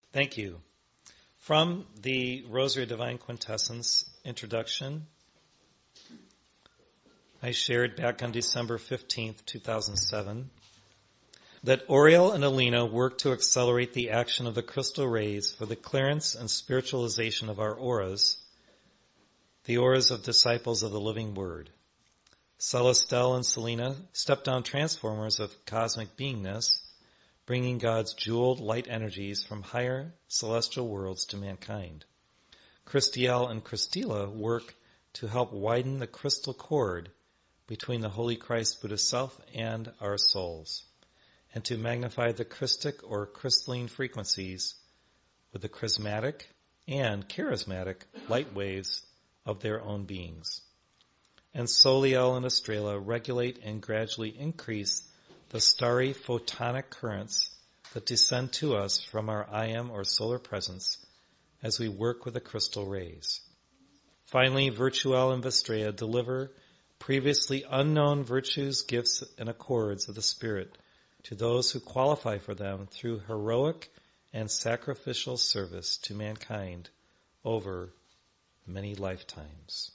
Thank you. From the Rosary of Divine Quintessence introduction, I shared back on December 15th, 2007, that Oriel and Alina worked to accelerate the action of the crystal rays for the clearance and spiritualization of our auras, the auras of disciples of the living Word. Celestelle and Selena step-down transformers of cosmic beingness, bringing God's jeweled light energies from higher celestial worlds to mankind. Christiel and Christila work to help widen the crystal cord between the Holy Christ Buddha Self and our souls, and to magnify the Christic or crystalline frequencies with the charismatic and charismatic light waves of their own beings. And Soliel and Estrella regulate and gradually increase the starry photonic currents that descend to us from our I Am or solar presence as we work with the crystal rays. Finally, Virtuel and Vestrea deliver previously unknown virtues, gifts, and accords of the Spirit to those who qualify for them through heroic and sacrificial service to mankind over many lifetimes.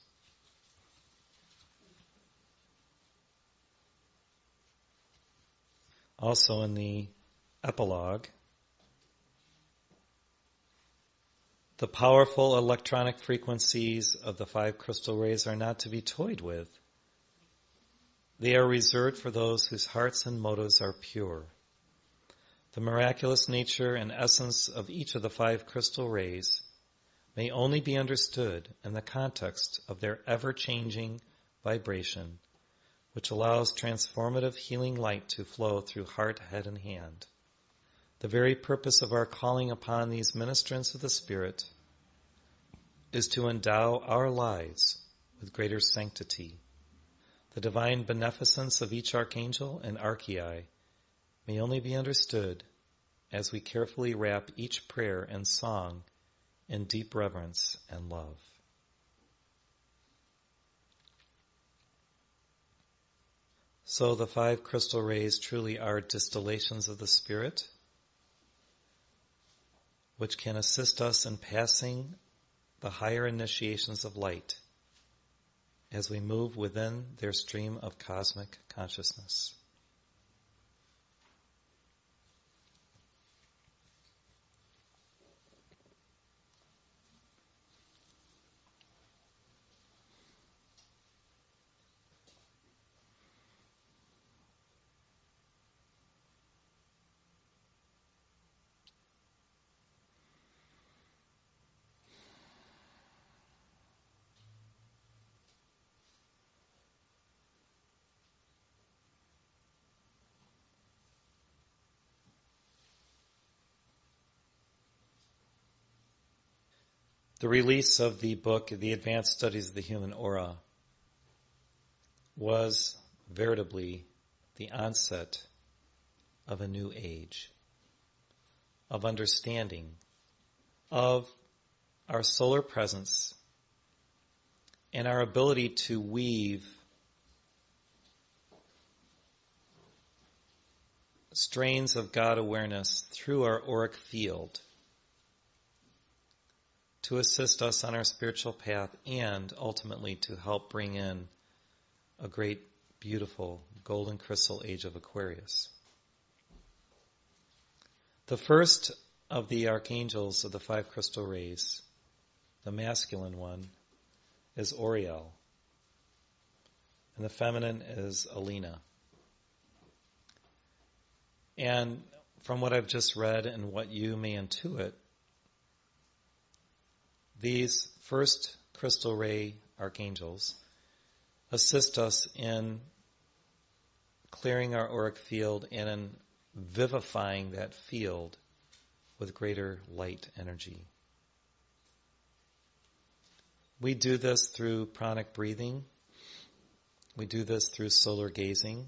Also in the epilogue, the powerful electronic frequencies of the 5 crystal rays are not to be toyed with. They are reserved for those whose hearts and motives are pure. The miraculous nature and essence of each of the 5 crystal rays may only be understood in the context of their ever-changing vibration, which allows transformative healing light to flow through heart, head, and hand. The very purpose of our calling upon these ministrants of the Spirit is to endow our lives with greater sanctity. The divine beneficence of each archangel and archei may only be understood as we carefully wrap each prayer and song in deep reverence and love. So the 5 crystal rays truly are distillations of the Spirit, which can assist us in passing the higher initiations of light as we move within their stream of cosmic consciousness. The release of the book, The Advanced Studies of the Human Aura, was veritably the onset of a new age, of understanding of our solar presence and our ability to weave strains of God awareness through our auric field to assist us on our spiritual path and ultimately to help bring in a great, beautiful, golden crystal age of Aquarius. The first of the archangels of the 5 crystal rays, the masculine one, is Oriel, and the feminine is Alina. And from what I've just read and what you may intuit, these first crystal ray archangels assist us in clearing our auric field and in vivifying that field with greater light energy. We do this through pranic breathing. We do this through solar gazing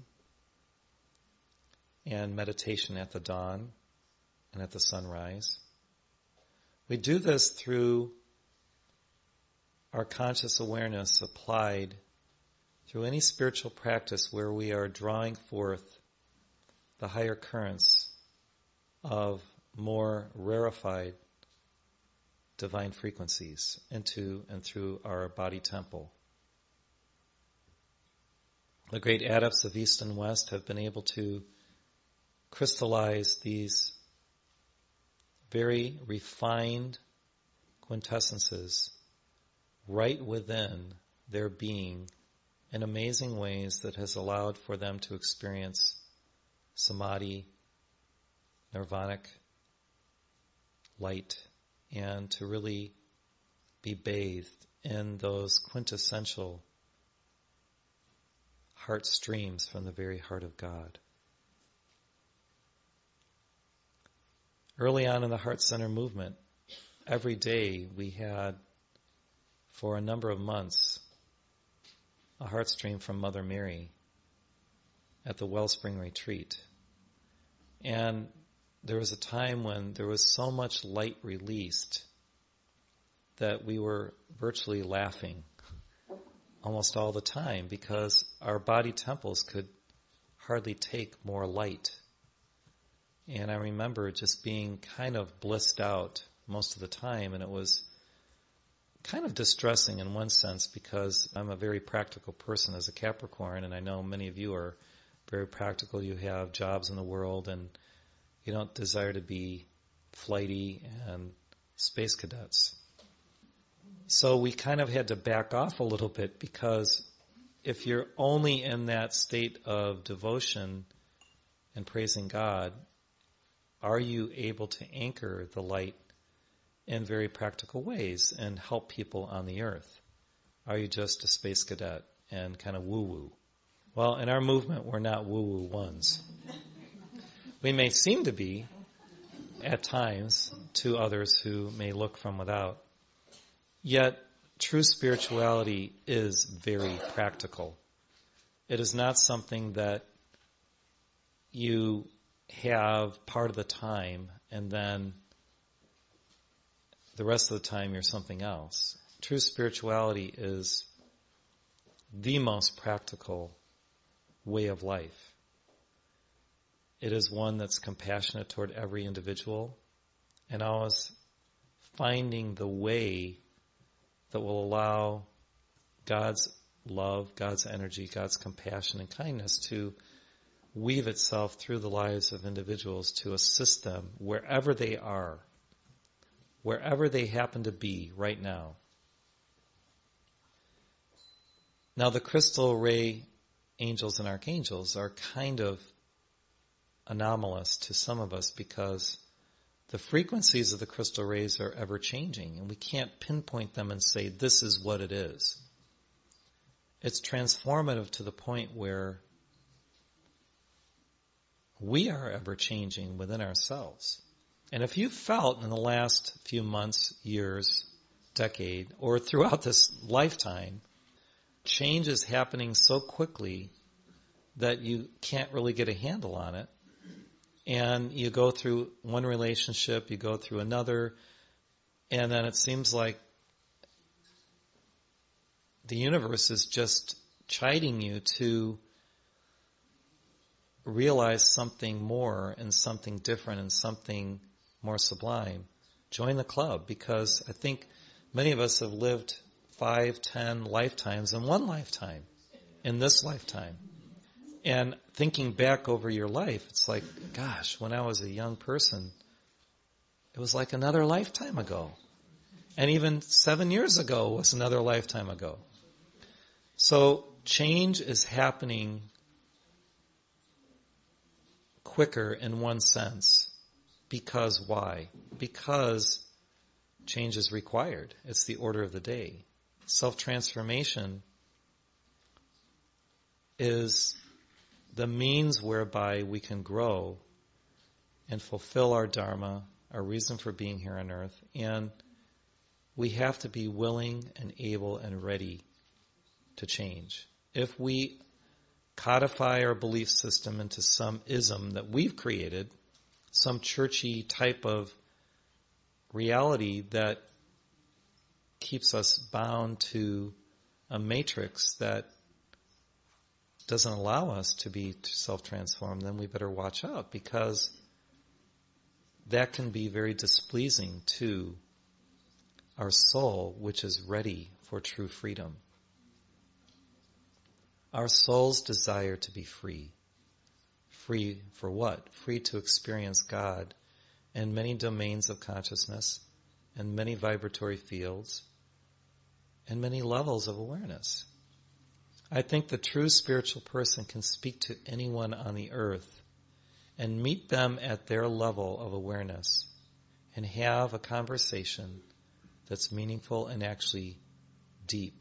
and meditation at the dawn and at the sunrise. We do this through our conscious awareness applied through any spiritual practice where we are drawing forth the higher currents of more rarefied divine frequencies into and through our body temple. The great adepts of East and West have been able to crystallize these very refined quintessences right within their being in amazing ways that has allowed for them to experience samadhi, nirvanic light, and to really be bathed in those quintessential heart streams from the very heart of God. Early on in the Heart Center movement, every day we had, for a number of months, a heart stream from Mother Mary at the Wellspring Retreat. And there was a time when there was so much light released that we were virtually laughing almost all the time because our body temples could hardly take more light. And I remember just being kind of blissed out most of the time, and it was kind of distressing in one sense because I'm a very practical person as a Capricorn, and I know many of you are very practical. You have jobs in the world, and you don't desire to be flighty and space cadets. So we kind of had to back off a little bit because if you're only in that state of devotion and praising God, are you able to anchor the light in very practical ways and help people on the earth? Are you just a space cadet and kind of woo-woo? Well, in our movement, we're not woo-woo ones. We may seem to be at times to others who may look from without. Yet, true spirituality is very practical. It is not something that you have part of the time and then the rest of the time you're something else. True spirituality is the most practical way of life. It is one that's compassionate toward every individual and always finding the way that will allow God's love, God's energy, God's compassion and kindness to weave itself through the lives of individuals to assist them wherever they are, wherever they happen to be right now. Now, the crystal ray angels and archangels are kind of anomalous to some of us because the frequencies of the crystal rays are ever changing, and we can't pinpoint them and say, this is what it is. It's transformative to the point where we are ever changing within ourselves. And if you've felt in the last few months, years, decade, or throughout this lifetime, change is happening so quickly that you can't really get a handle on it. And you go through one relationship, you go through another, and then it seems like the universe is just chiding you to realize something more and something different and something more sublime. Join the club, because I think many of us have lived 5, 10 lifetimes in one lifetime, in this lifetime. And thinking back over your life, it's like, gosh, when I was a young person, it was like another lifetime ago. And even 7 years ago was another lifetime ago. So change is happening quicker in one sense. Because why? Because change is required. It's the order of the day. Self-transformation is the means whereby we can grow and fulfill our dharma, our reason for being here on earth. And we have to be willing and able and ready to change. If we codify our belief system into some ism that we've created, some churchy type of reality that keeps us bound to a matrix that doesn't allow us to be self-transformed, then we better watch out, because that can be very displeasing to our soul, which is ready for true freedom. Our soul's desire to be free. Free for what? Free to experience God in many domains of consciousness, and many vibratory fields, and many levels of awareness. I think the true spiritual person can speak to anyone on the earth and meet them at their level of awareness and have a conversation that's meaningful and actually deep.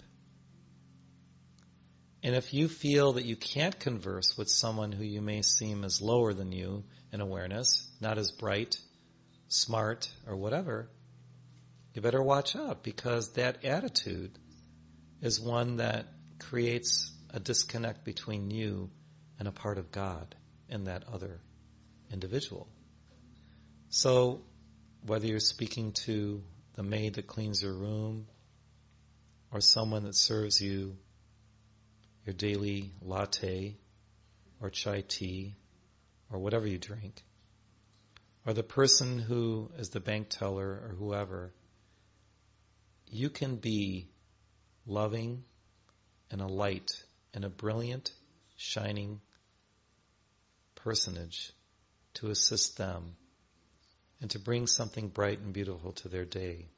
And if you feel that you can't converse with someone who you may seem as lower than you in awareness, not as bright, smart, or whatever, you better watch out, because that attitude is one that creates a disconnect between you and a part of God in that other individual. So whether you're speaking to the maid that cleans your room, or someone that serves you your daily latte or chai tea or whatever you drink, or the person who is the bank teller or whoever, you can be loving and a light and a brilliant, shining personage to assist them and to bring something bright and beautiful to their day.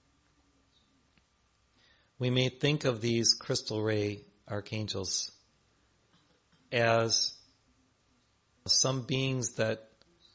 We may think of these crystal ray archangels as some beings that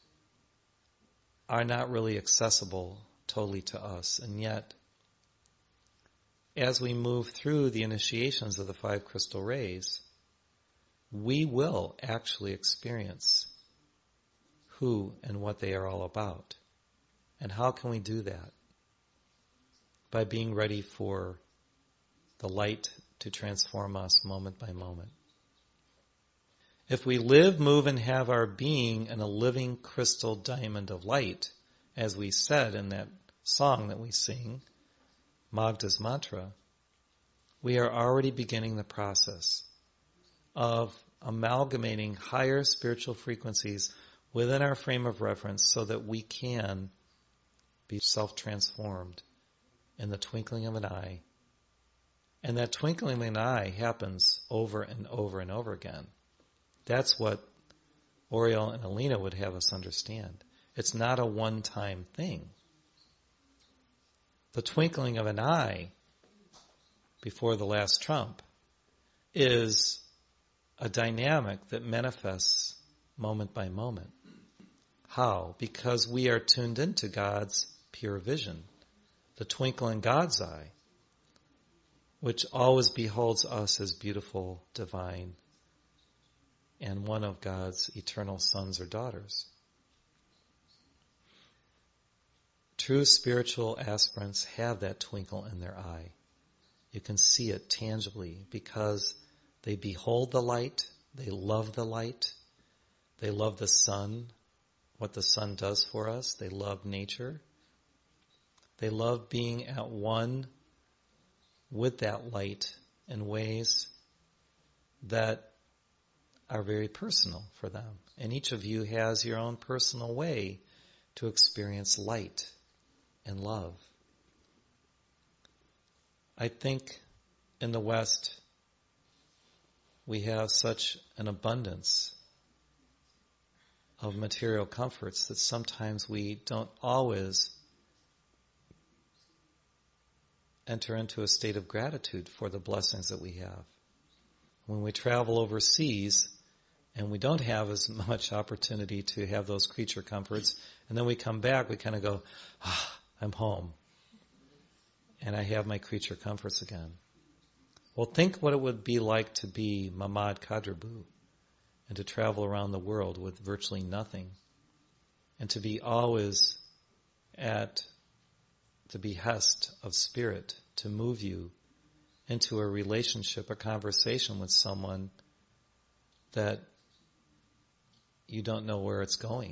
are not really accessible totally to us, and yet as we move through the initiations of the 5 crystal rays, we will actually experience who and what they are all about. And how can we do that? By being ready for the light to transform us moment by moment. If we live, move, and have our being in a living crystal diamond of light, as we said in that song that we sing, Magda's Mantra, we are already beginning the process of amalgamating higher spiritual frequencies within our frame of reference so that we can be self-transformed in the twinkling of an eye. And that twinkling of an eye happens over and over and over again. That's what Oriel and Alina would have us understand. It's not a one-time thing. The twinkling of an eye before the last trump is a dynamic that manifests moment by moment. How? Because we are tuned into God's pure vision, the twinkle in God's eye, which always beholds us as beautiful, divine, and one of God's eternal sons or daughters. True spiritual aspirants have that twinkle in their eye. You can see it tangibly because they behold the light, they love the light, they love the sun, what the sun does for us, they love nature, they love being at one with that light in ways that are very personal for them. And each of you has your own personal way to experience light and love. I think in the West we have such an abundance of material comforts that sometimes we don't always enter into a state of gratitude for the blessings that we have. When we travel overseas and we don't have as much opportunity to have those creature comforts, and then we come back, we kind of go, I'm home. And I have my creature comforts again. Well, think what it would be like to be Mamad Kadrabu and to travel around the world with virtually nothing and to be always at the behest of spirit to move you into a relationship, a conversation with someone that you don't know where it's going.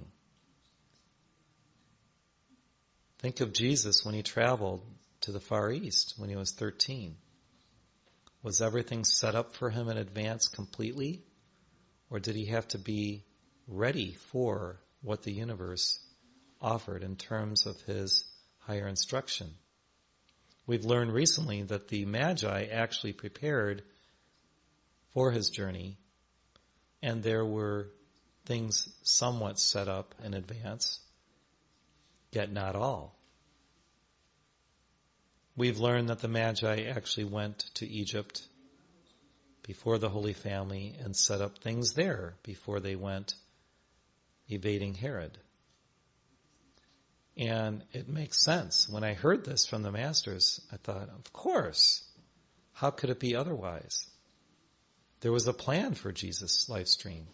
Think of Jesus when he traveled to the Far East when he was 13. Was everything set up for him in advance completely? Or did he have to be ready for what the universe offered in terms of his higher instruction. We've learned recently that the Magi actually prepared for his journey, and there were things somewhat set up in advance, yet not all. We've learned that the Magi actually went to Egypt before the Holy Family and set up things there before they went evading Herod. And it makes sense. When I heard this from the masters, I thought, of course, how could it be otherwise? There was a plan for Jesus' life stream.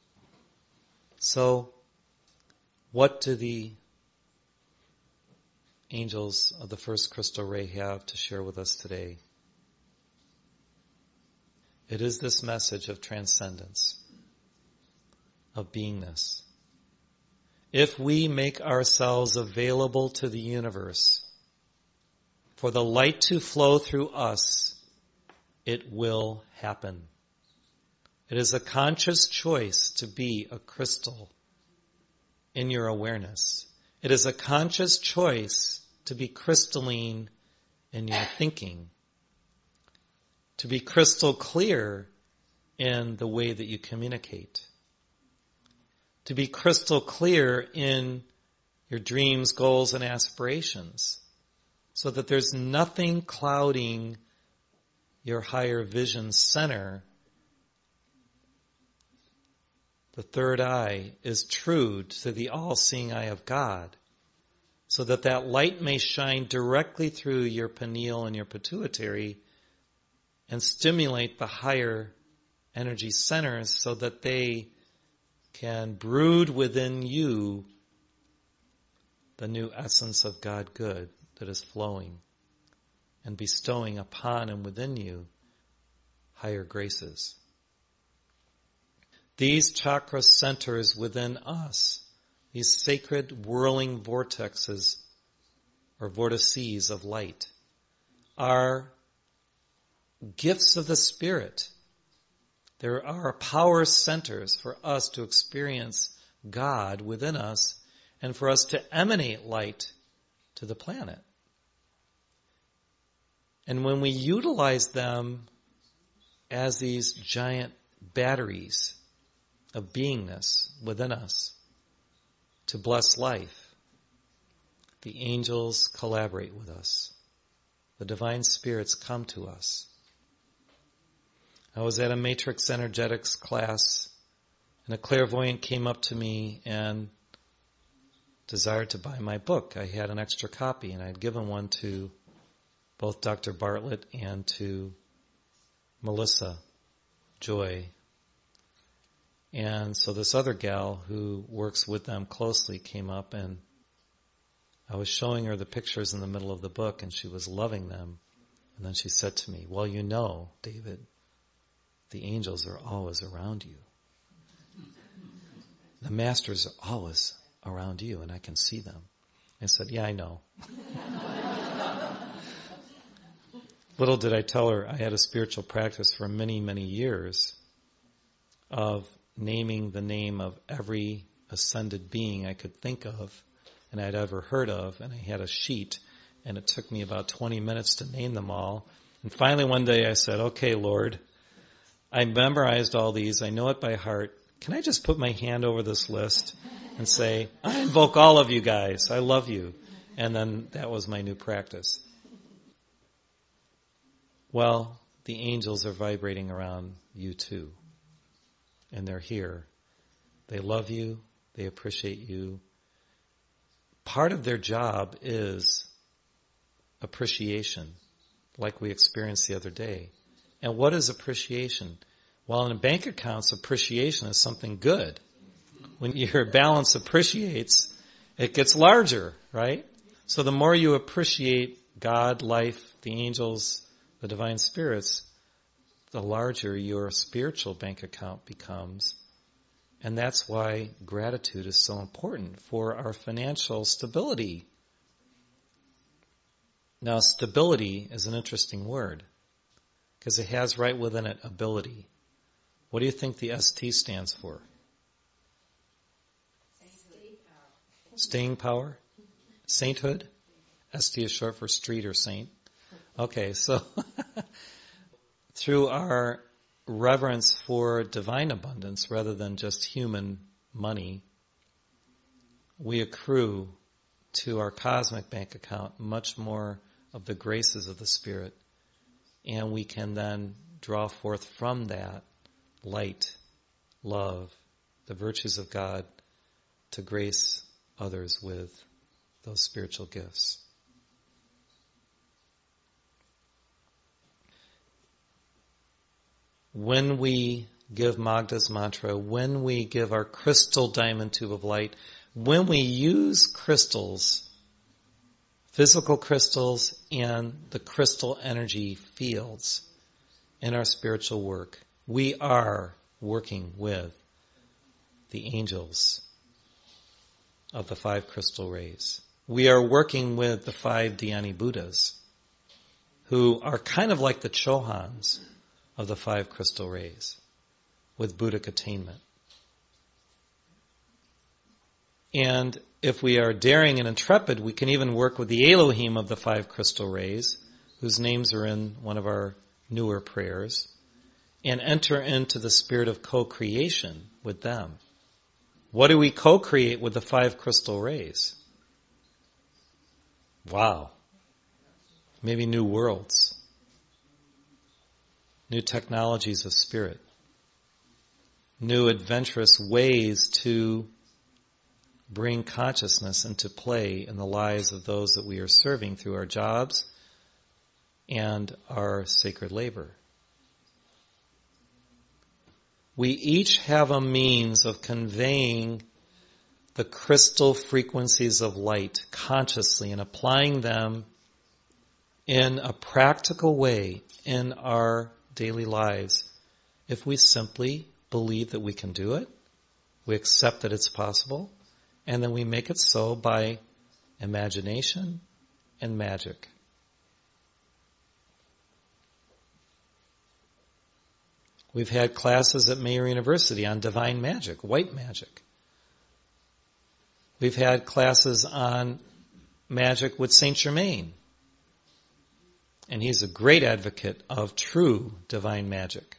So, what do the angels of the first crystal ray have to share with us today? It is this message of transcendence, of beingness. If we make ourselves available to the universe, for the light to flow through us, it will happen. It is a conscious choice to be a crystal in your awareness. It is a conscious choice to be crystalline in your thinking, to be crystal clear in the way that you communicate, to be crystal clear in your dreams, goals, and aspirations, so that there's nothing clouding your higher vision center. The third eye is true to the all-seeing eye of God, so that that light may shine directly through your pineal and your pituitary and stimulate the higher energy centers so that they can brood within you the new essence of God good that is flowing and bestowing upon and within you higher graces. These chakra centers within us, these sacred whirling vortexes or vortices of light, are gifts of the Spirit. There are power centers for us to experience God within us and for us to emanate light to the planet. And when we utilize them as these giant batteries of beingness within us to bless life, the angels collaborate with us. The divine spirits come to us. I was at a matrix energetics class, and a clairvoyant came up to me and desired to buy my book. I had an extra copy, and I had given one to both Dr. Bartlett and to Melissa Joy. And so this other gal who works with them closely came up, and I was showing her the pictures in the middle of the book, and she was loving them. And then she said to me, "Well, you know, David, the angels are always around you. The masters are always around you, and I can see them." I said, "Yeah, I know." Little did I tell her I had a spiritual practice for many, many years of naming the name of every ascended being I could think of and I'd ever heard of, and I had a sheet, and it took me about 20 minutes to name them all. And finally one day I said, "Okay, Lord, I memorized all these. I know it by heart. Can I just put my hand over this list and say, I invoke all of you guys. I love you." And then that was my new practice. Well, the angels are vibrating around you too. And they're here. They love you. They appreciate you. Part of their job is appreciation, like we experienced the other day. And what is appreciation? Well, in bank accounts, appreciation is something good. When your balance appreciates, it gets larger, right? So the more you appreciate God, life, the angels, the divine spirits, the larger your spiritual bank account becomes. And that's why gratitude is so important for our financial stability. Now, stability is an interesting word because it has right within it ability. What do you think the ST stands for? Staying power? Sainthood? ST is short for street or saint. Okay, so through our reverence for divine abundance rather than just human money, we accrue to our cosmic bank account much more of the graces of the Spirit, and we can then draw forth from that light, love, the virtues of God to grace others with those spiritual gifts. When we give Magda's mantra, when we give our crystal diamond tube of light, when we use crystals, physical crystals and the crystal energy fields in our spiritual work, we are working with the angels of the 5 crystal rays. We are working with the 5 Dhyani Buddhas, who are kind of like the Chohans of the 5 crystal rays, with Buddhic attainment. And if we are daring and intrepid, we can even work with the Elohim of the 5 crystal rays, whose names are in one of our newer prayers, and enter into the spirit of co-creation with them. What do we co-create with the 5 crystal rays? Wow. Maybe new worlds. New technologies of spirit. New adventurous ways to bring consciousness into play in the lives of those that we are serving through our jobs and our sacred labor. We each have a means of conveying the crystal frequencies of light consciously and applying them in a practical way in our daily lives. If we simply believe that we can do it, we accept that it's possible, and then we make it so by imagination and magic. We've had classes at Mayer University on divine magic, white magic. We've had classes on magic with Saint Germain. And he's a great advocate of true divine magic.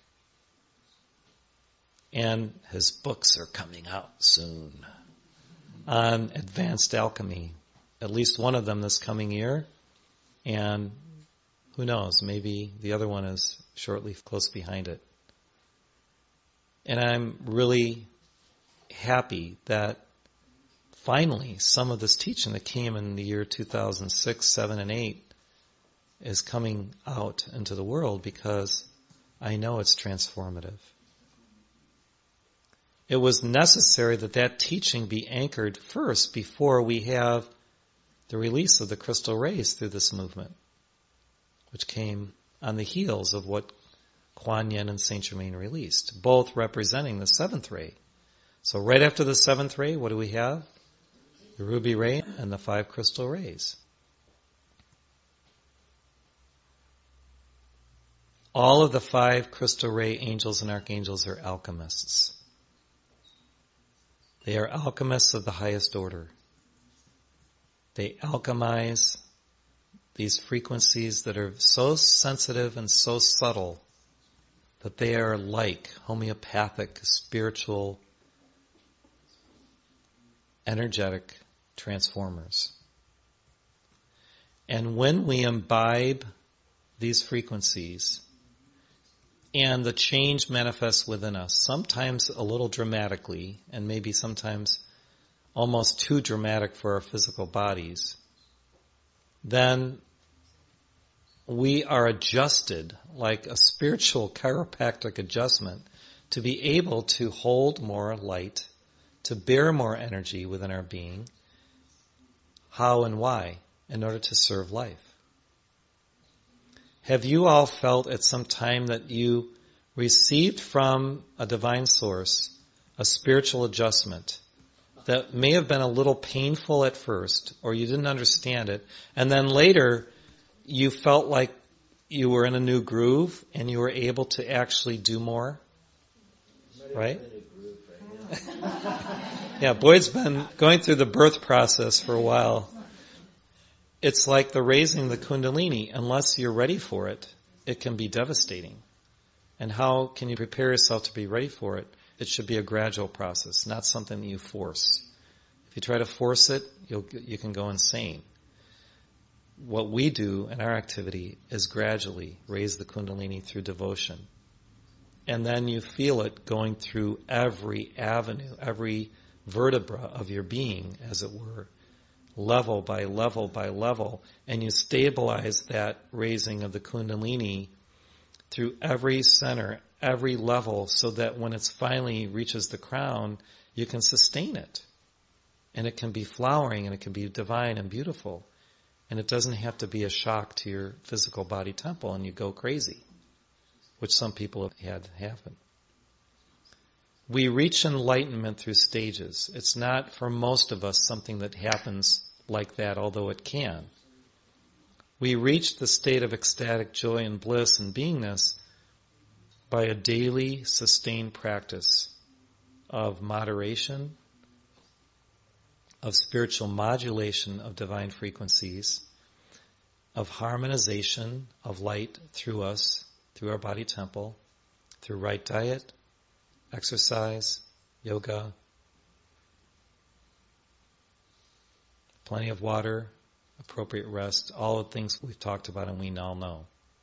And his books are coming out soon on advanced alchemy. At least one of them this coming year. And who knows, maybe the other one is shortly close behind it. And I'm really happy that finally some of this teaching that came in the year 2006, 7, and 8 is coming out into the world, because I know it's transformative. It was necessary that that teaching be anchored first before we have the release of the crystal rays through this movement, which came on the heels of what Kuan Yin and Saint Germain released, both representing the 7th ray. So right after the 7th ray, what do we have? The ruby ray and the 5 crystal rays. All of the 5 crystal ray angels and archangels are alchemists. They are alchemists of the highest order. They alchemize these frequencies that are so sensitive and so subtle that they are like homeopathic, spiritual, energetic transformers. And when we imbibe these frequencies, and the change manifests within us, sometimes a little dramatically, and maybe sometimes almost too dramatic for our physical bodies, then we are adjusted like a spiritual chiropractic adjustment to be able to hold more light, to bear more energy within our being. How and why? In order to serve life. Have you all felt at some time that you received from a divine source a spiritual adjustment that may have been a little painful at first, or you didn't understand it, and then later you felt like you were in a new groove and you were able to actually do more? Right? Yeah, Boyd's been going through the birth process for a while. It's like the raising the Kundalini. Unless you're ready for it, it can be devastating. And how can you prepare yourself to be ready for it? It should be a gradual process, not something that you force. If you try to force it, you can go insane. What we do in our activity is gradually raise the Kundalini through devotion. And then you feel it going through every avenue, every vertebra of your being, as it were, level by level by level, and you stabilize that raising of the Kundalini through every center, every level, so that when it finally reaches the crown, you can sustain it. And it can be flowering, and it can be divine and beautiful. And it doesn't have to be a shock to your physical body temple and you go crazy, which some people have had happen. We reach enlightenment through stages. It's not, for most of us, something that happens like that, although it can. We reach the state of ecstatic joy and bliss and beingness by a daily, sustained practice of moderation, of spiritual modulation of divine frequencies, of harmonization of light through us, through our body temple, through right diet, exercise, yoga, plenty of water, appropriate rest, all the things we've talked about and we all know.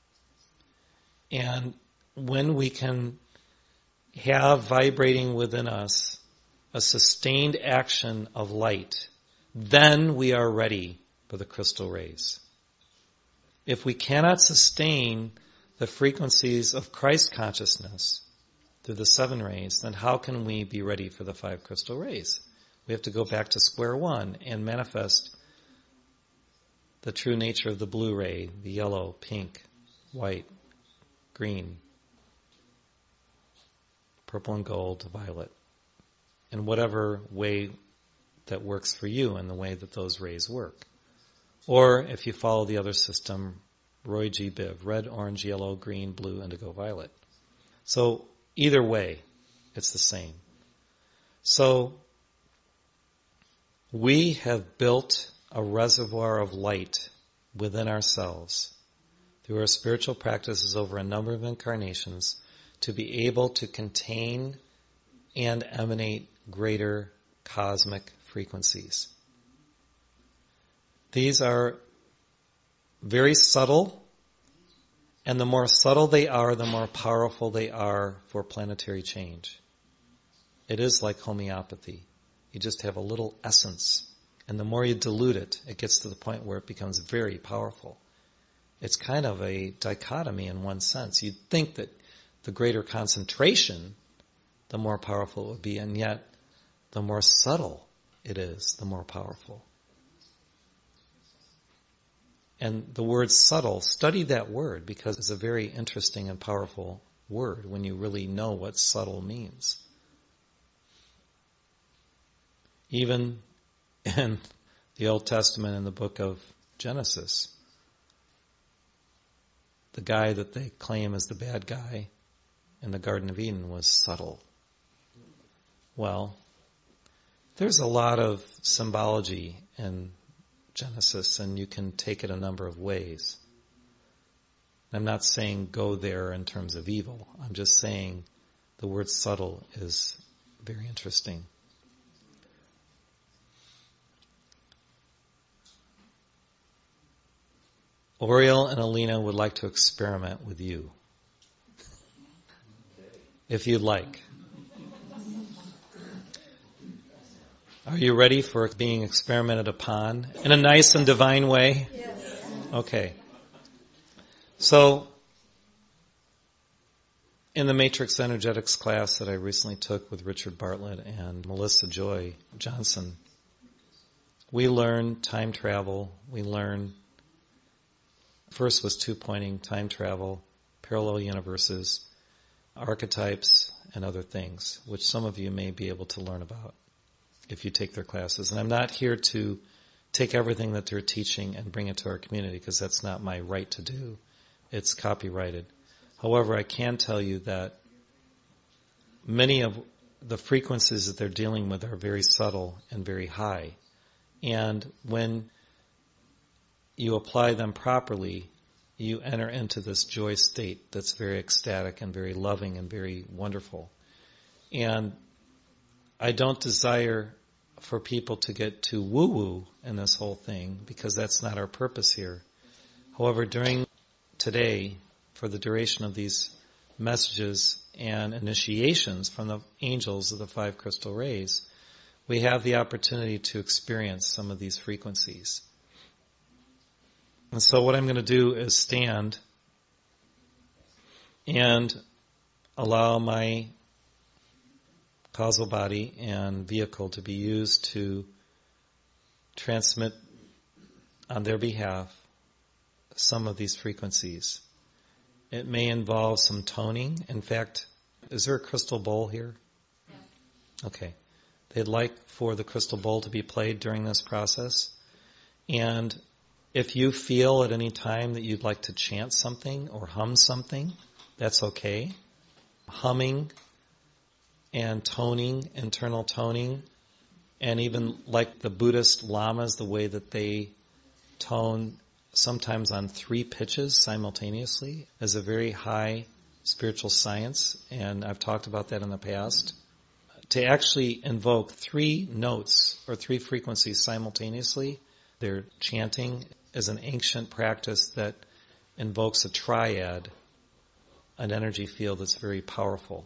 And when we can have vibrating within us a sustained action of light, then we are ready for the crystal rays. If we cannot sustain the frequencies of Christ consciousness through the 7 rays, then how can we be ready for the 5 crystal rays? We have to go back to square one and manifest the true nature of the blue ray, the yellow, pink, white, green, purple and gold, violet, in whatever way that works for you and the way that those rays work. Or if you follow the other system, Roy G. Biv, red, orange, yellow, green, blue, indigo, violet. So either way, it's the same. So we have built a reservoir of light within ourselves through our spiritual practices over a number of incarnations to be able to contain and emanate greater cosmic frequencies. These are very subtle, and the more subtle they are, the more powerful they are for planetary change. It is like homeopathy. You just have a little essence, and the more you dilute it, it gets to the point where it becomes very powerful. It's kind of a dichotomy in one sense. You'd think that the greater concentration, the more powerful it would be, and yet the more subtle it is, the more powerful. And the word subtle, study that word because it's a very interesting and powerful word when you really know what subtle means. Even in the Old Testament in the book of Genesis, the guy that they claim is the bad guy in the Garden of Eden was subtle. Well, there's a lot of symbology in Genesis, and you can take it a number of ways. I'm not saying go there in terms of evil. I'm just saying the word subtle is very interesting. Oriel and Alina would like to experiment with you. If you'd like. Are you ready for being experimented upon in a nice and divine way? Yes. Okay. So, in the Matrix Energetics class that I recently took with Richard Bartlett and Melissa Joy Johnson, we learned time travel. We learned, first was 2-pointing, time travel, parallel universes, archetypes, and other things, which some of you may be able to learn about if you take their classes. And I'm not here to take everything that they're teaching and bring it to our community because that's not my right to do. It's copyrighted. However, I can tell you that many of the frequencies that they're dealing with are very subtle and very high. And when you apply them properly, you enter into this joy state that's very ecstatic and very loving and very wonderful. And I don't desire for people to get too woo-woo in this whole thing, because that's not our purpose here. However, during today, for the duration of these messages and initiations from the angels of the 5 crystal rays, we have the opportunity to experience some of these frequencies. And so what I'm going to do is stand and allow my causal body and vehicle to be used to transmit on their behalf some of these frequencies. It may involve some toning. In fact, is there a crystal bowl here? Yeah. Okay. They'd like for the crystal bowl to be played during this process. And if you feel at any time that you'd like to chant something or hum something, that's okay. Humming and toning, internal toning, and even like the Buddhist lamas, the way that they tone sometimes on 3 pitches simultaneously is a very high spiritual science, and I've talked about that in the past. To actually invoke 3 notes or 3 frequencies simultaneously, their chanting is an ancient practice that invokes a triad, an energy field that's very powerful.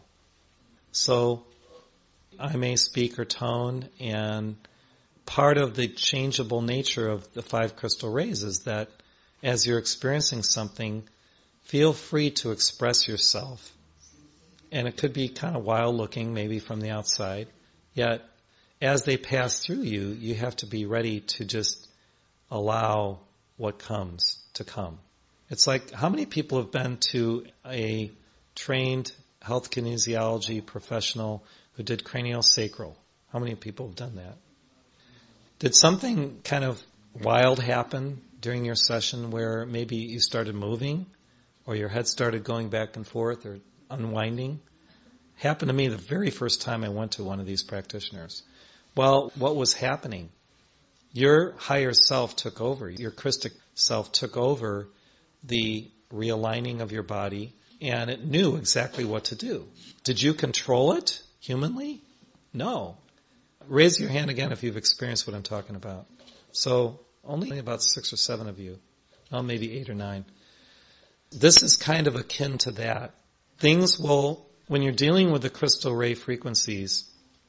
So I may speak or tone, and part of the changeable nature of the 5 crystal rays is that as you're experiencing something, feel free to express yourself. And it could be kind of wild looking, maybe from the outside. Yet, as they pass through you, you have to be ready to just allow what comes to come. It's like, how many people have been to a trained health kinesiology professional who did craniosacral? How many people have done that? Did something kind of wild happen during your session where maybe you started moving or your head started going back and forth or unwinding? Happened to me the very first time I went to one of these practitioners. Well, what was happening? Your higher self took over. Your Christic self took over the realigning of your body, and it knew exactly what to do. Did you control it humanly? No. Raise your hand again if you've experienced what I'm talking about. So only about 6 or 7 of you. Well, maybe 8 or 9. This is kind of akin to that. Things will, when you're dealing with the crystal ray frequencies,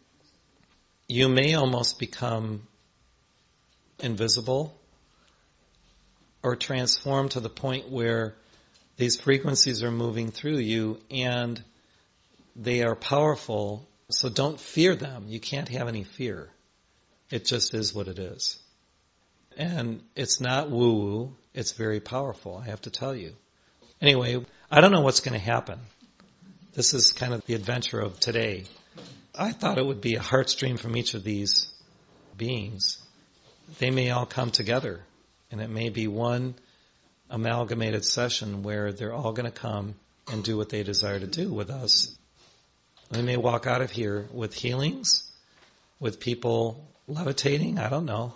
you may almost become invisible or transformed to the point where these frequencies are moving through you and they are powerful. So don't fear them. You can't have any fear. It just is what it is. And it's not woo-woo. It's very powerful, I have to tell you. Anyway, I don't know what's going to happen. This is kind of the adventure of today. I thought it would be a heartstream from each of these beings. They may all come together, and it may be one amalgamated session where they're all going to come and do what they desire to do with us. They may walk out of here with healings, with people levitating, I don't know.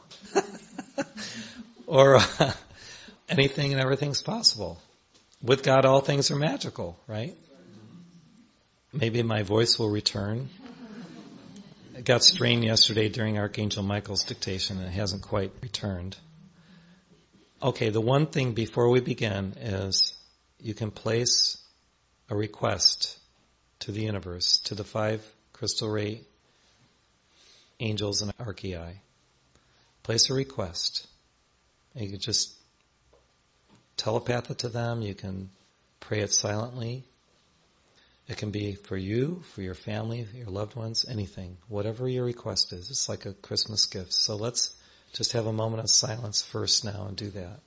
Or anything and everything's possible. With God, all things are magical, right? Maybe my voice will return. It got strained yesterday during Archangel Michael's dictation, and it hasn't quite returned. Okay, the one thing before we begin is you can place a request to the universe, to the 5 crystal ray angels and archei. Place a request. You can just telepath it to them. You can pray it silently. It can be for you, for your family, your loved ones, anything. Whatever your request is. It's like a Christmas gift. So let's just have a moment of silence first now and do that.